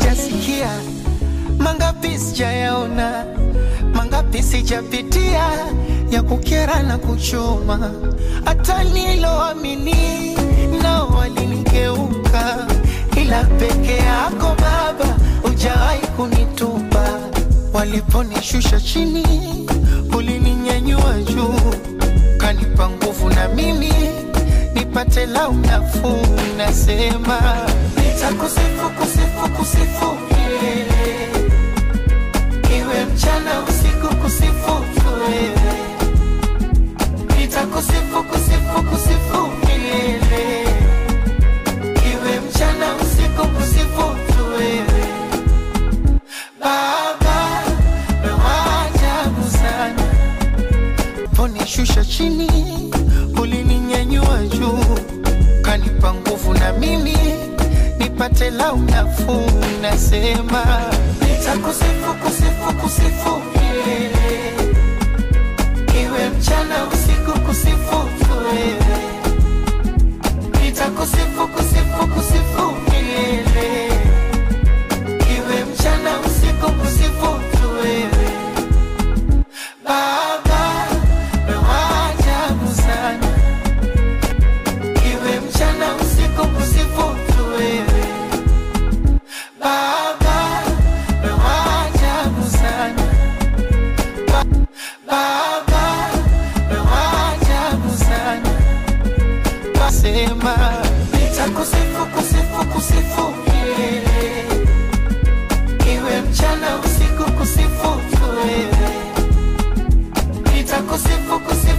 nishasikia, mangapi sijayaona, mangapi sijapitia, ya kukera na kuchoma. Hata niloamini nao walinigeuka, ila peke yako Baba hujawahi kunitupa. Waliponishusha chini ulininyanyua juu, kanipa nguvu na mimi nipate lau nafuu. Nasema nitakusifu, kusifu, kusifu milele, iwe mchana usiku, kusifu wewe. Nitakusifu, kusifu, kusifu milele, iwe mchana usiku, kusifu wewe. Baba mewaajabu sana, ponishusha chini ulininyanyua juu, kanipa nguvu na mimi nipate lau nafuu. Nasema nitakusifu, kusifu, kusifu milele, iwe mchana usiku, kusifu wewe. Nitakusifu, kusifu, kusifu milele, iwe mchana usiku, kusifu wewe. Baba mewaajabu sana, iwe mchana usiku, kusifu wewe. Baba mewaajabu sana, Baba mewaajabu sana. Nasema nitakusifu, kusifu, kusifu milele, iwe mchana usiku, kusifu wewe. Nitakusifu, kusifu